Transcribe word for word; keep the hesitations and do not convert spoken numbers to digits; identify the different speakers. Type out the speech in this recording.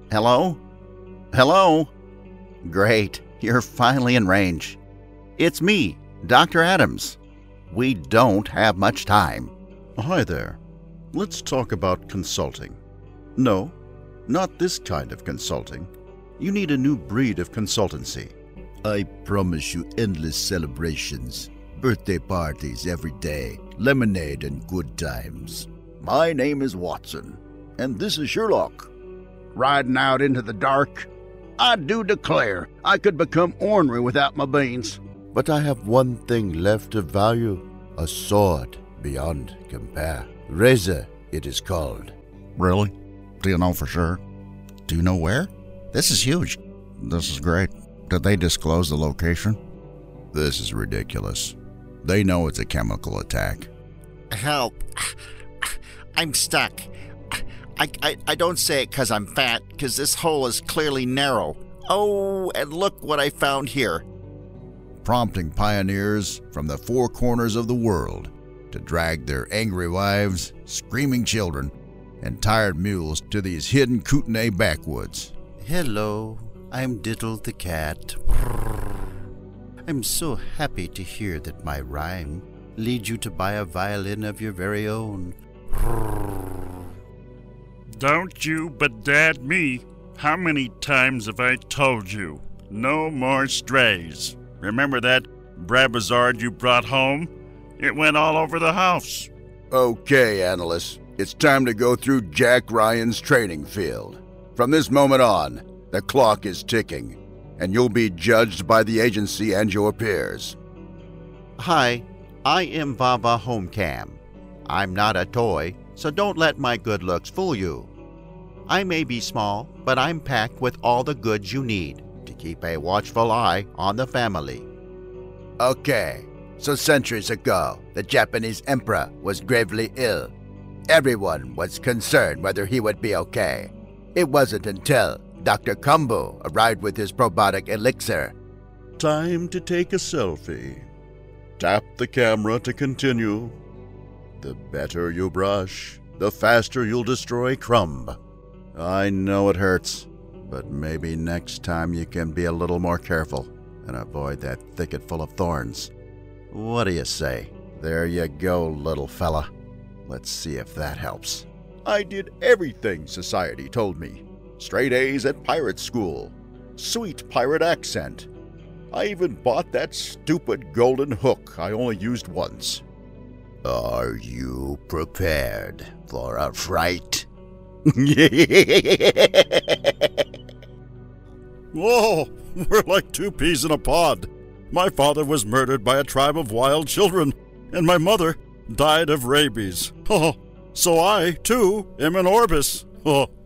Speaker 1: Hello? Hello? Great, you're finally in range. It's me, Doctor Adams. We don't have much time.
Speaker 2: Hi there. Let's talk about consulting. No, not this kind of consulting. You need a new breed of consultancy.
Speaker 3: I promise you endless celebrations, birthday parties every day, lemonade and good times.
Speaker 4: My name is Watson, and this is Sherlock. Riding out into the dark, I do declare I could become ornery without my beans.
Speaker 3: But I have one thing left of value, a sword beyond compare. Razor, it is called.
Speaker 2: Really? Do you know for sure?
Speaker 1: Do you know where? This is huge.
Speaker 2: This is great. Did they disclose the location?
Speaker 3: This is ridiculous. They know it's a chemical attack.
Speaker 1: Help. I'm stuck. I, I, I don't say it because I'm fat, because this hole is clearly narrow. Oh, and look what I found here.
Speaker 3: Prompting pioneers from the four corners of the world to drag their angry wives, screaming children, and tired mules to these hidden Kootenai backwoods.
Speaker 5: Hello, I'm Diddle the cat. I'm so happy to hear that my rhyme leads you to buy a violin of your very own.
Speaker 6: Don't you bedad me. How many times have I told you? No more strays. Remember that Brabazard you brought home? It went all over the house.
Speaker 4: Okay, analysts, it's time to go through Jack Ryan's training field. From this moment on, the clock is ticking, and you'll be judged by the agency and your peers.
Speaker 5: Hi, I am Baba Homecam. I'm not a toy, so don't let my good looks fool you. I may be small, but I'm packed with all the goods you need to keep a watchful eye on the family.
Speaker 4: Okay, so centuries ago, the Japanese emperor was gravely ill. Everyone was concerned whether he would be okay. It wasn't until Doctor Kumbu arrived with his probiotic elixir.
Speaker 2: Time to take a selfie. Tap the camera to continue. The better you brush, the faster you'll destroy crumb. I know it hurts, but maybe next time you can be a little more careful and avoid that thicket full of thorns. What do you say? There you go, little fella. Let's see if that helps. I did everything society told me. Straight A's at pirate school. Sweet pirate accent. I even bought that stupid golden hook I only used once.
Speaker 3: Are you prepared for a fright?
Speaker 2: Whoa, we're like two peas in a pod. My father was murdered by a tribe of wild children, and my mother died of rabies. Oh, so I, too, am an Orbis. Oh.